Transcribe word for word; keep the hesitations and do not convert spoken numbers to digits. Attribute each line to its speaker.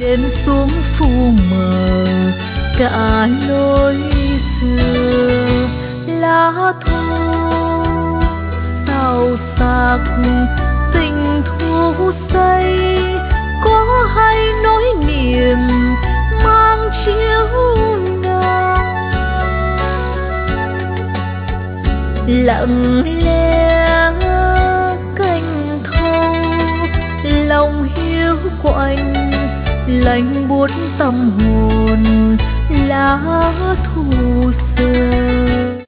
Speaker 1: Đêm xuống phù mờ cả lối xưa, lá thu sao sắc tình thu say, có hay nỗi niềm mang chiếu nắng. Lặng lẽ cành thâu, lòng hiu quạnh lạnh buốt tâm hồn lá thu rơi.